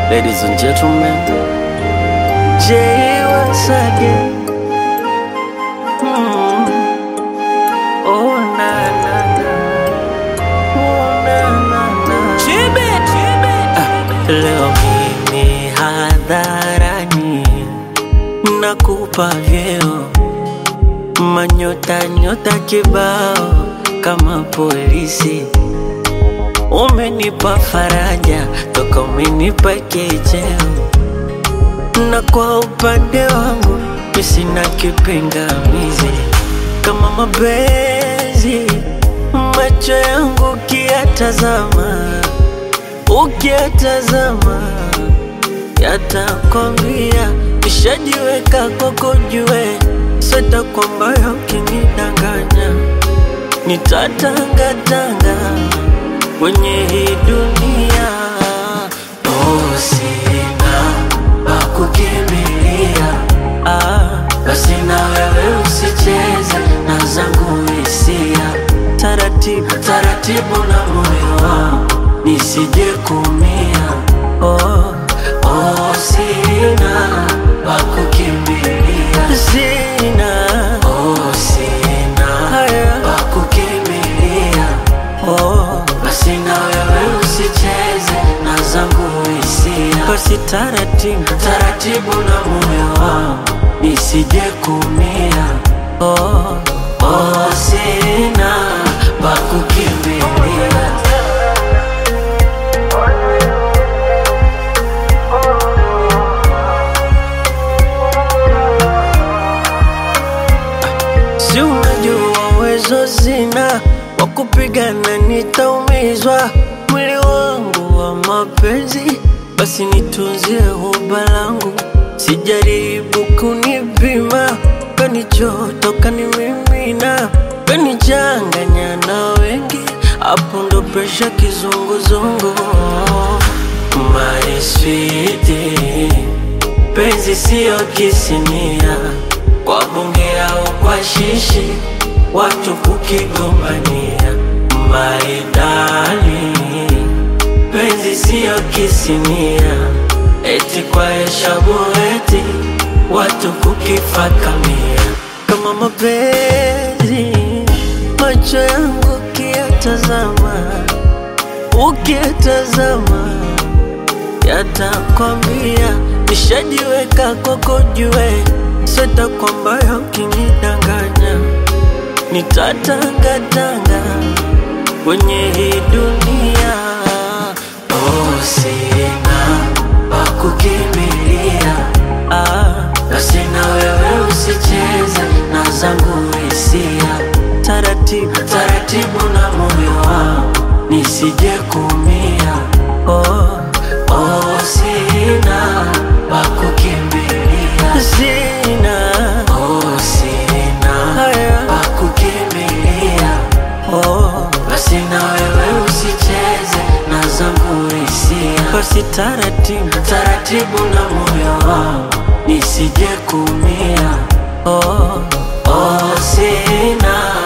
Ladies and gentlemen, Jay once again. Oh na na na, oh na na na. Leo mimi hadharani nakupa vyeo, manyota nyota kibao kama polisi. Umenipa faraja toka umenipa kicheo, na kwa upande wangu mimi sina kipingamizi. Kama mapenzi macho yangu ukiyatazama yatakwambia nishajiweka kwako jue, sita kwamba ukinidanganya nitatangatanga kwenye hii dunia. Oh, sina pa kukimbilia, basi na wewe usicheze na zangu hisia. Taratibu taratibu na moyo wangu nisije kumia. Oh, oh, sina pa kukimbilia, sina pa kukimbilia. Oh, basi na wewe usicheze na zangu hisia. Basi taratibu taratibu na moyo wangu nisije kumia. Oh, oh, sina pa kukimbilia. Si unajua uwezo sina wa kupigana, nitaumizwa mwili wangu wa mapenzi. Basi nitunzie huba langu, sijaribu kunipima. Kanichoto kanimimina, kanichanganya na wengi, hapo ndo presha kizunguzungu. My sweetie, penzi siyo kisinia, kwa bunge au kwa shishi watu kukigombania. My darling, penzi siyo kisinia, eti kwa heshabu eti watu kukifakamia. Kama mapenzi macho yangu ukiyatazama yatakwambia nishajiweka kwako jue, sita kwamba ukinidanganya nitatangatanga kwenye hii dunia. Oh, sina pa kukimbilia, basi na wewe usicheze na zangu hisia. Taratibu taratibu na moyo wangu nisije kumia. Oh, oh, sina pa kukimbilia, sina pa kukimbilia. Oh, basi na wewe usicheze na zangu hisia. Basi taratibu taratibu na moyo wangu nisije kumia. Oh, oh, sina